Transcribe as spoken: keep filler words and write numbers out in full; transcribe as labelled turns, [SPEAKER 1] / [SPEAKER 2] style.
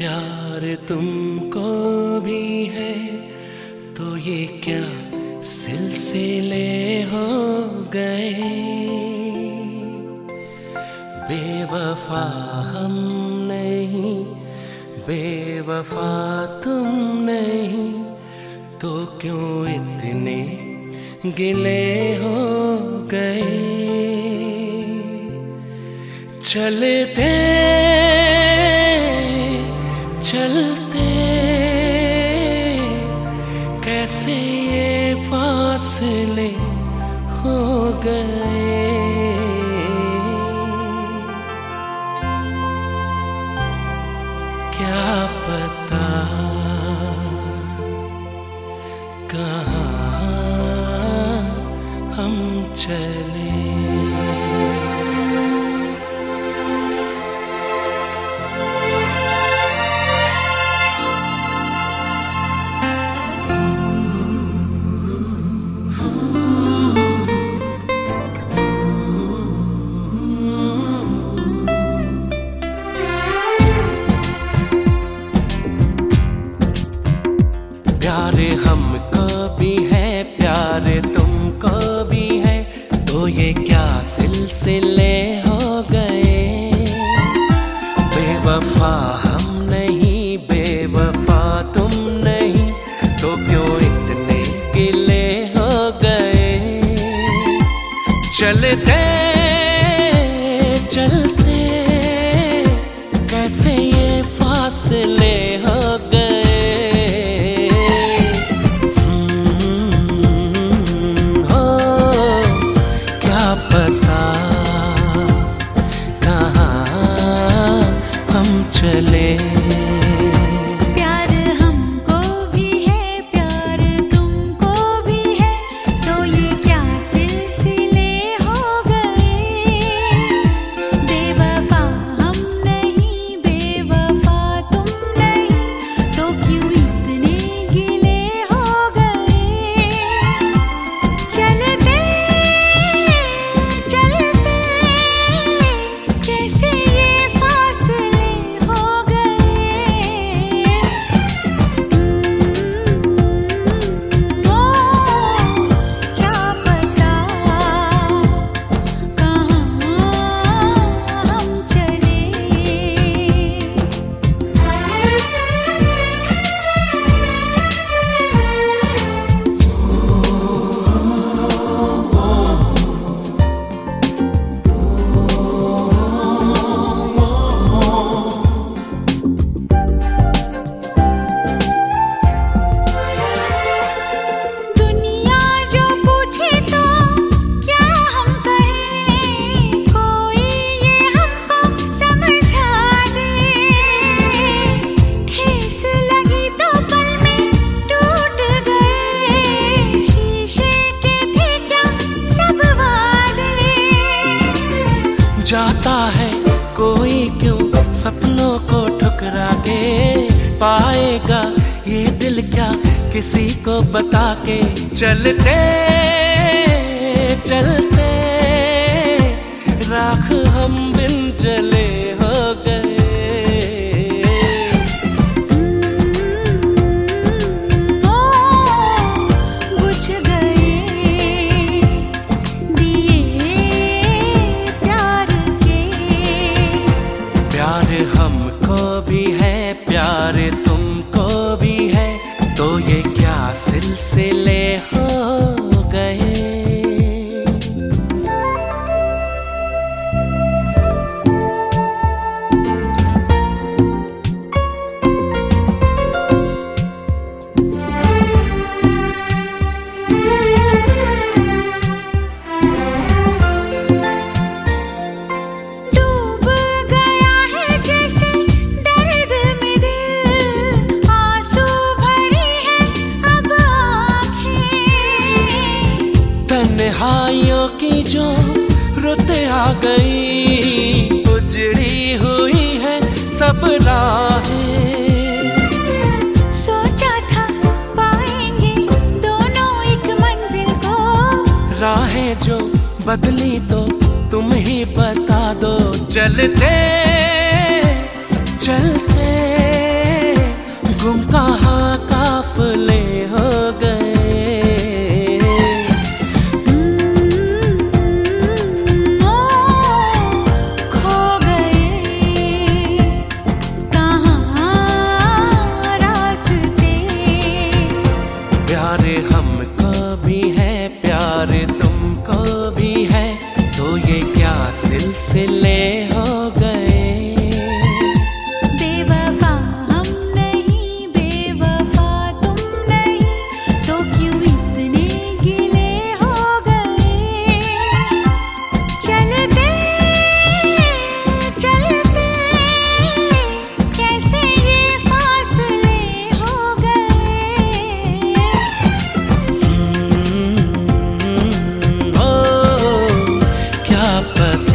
[SPEAKER 1] प्यार तुमको भी है तो ये क्या सिलसिले हो गए। बेवफा हम नहीं, बेवफा तुम नहीं, तो क्यों इतने गिले हो गए। चलते चलते कैसे ये फासले हो गए। क्या पता कहाँ हम चले। प्यार हमको भी है, प्यार तुमको भी है, तो ये क्या सिलसिले हो गए। बेवफा हम नहीं, बेवफा तुम नहीं, तो क्यों इतने गिले हो गए। चलते चलते कैसे ये फासले हो गए। चले
[SPEAKER 2] प्यार हमको भी है, प्यार तुमको भी है, तो ये क्या सिलसिले हो गए। बेवफा हम नहीं, बेवफा तुम नहीं, तो क्यों इतने गिले हो गए। चलते चलते कैसे ये फासले
[SPEAKER 1] जाता है कोई क्यों सपनों को ठुकरा के। पाएगा ये दिल क्या किसी को बता के। चलते चलते राख हम बिन जले हो गए। प्यार हमको भी है, प्यार तुमको भी है, तो ये क्या सिलसिले हो गए। तन्हाइयों की जो रुत आ गई, उजड़ी हुई है सब राहें।
[SPEAKER 2] सोचा था पाएंगे दोनों एक मंजिल को,
[SPEAKER 1] राहें जो बदली तो तुम ही बता दो। चलते चलते गुम कहाँ काफले हो गए।
[SPEAKER 2] ओ, खो गए कहाँ रास्ते।
[SPEAKER 1] प्यारे हमको भी है, प्यारे तुमको भी है, तो ये क्या सिलसिले हो गए।
[SPEAKER 2] बेवफा हम नहीं, बेवफा तुम नहीं, तो क्यों इतने गिले हो गए। चलते चलते कैसे ये फासले हो गए।
[SPEAKER 1] ओ क्या पता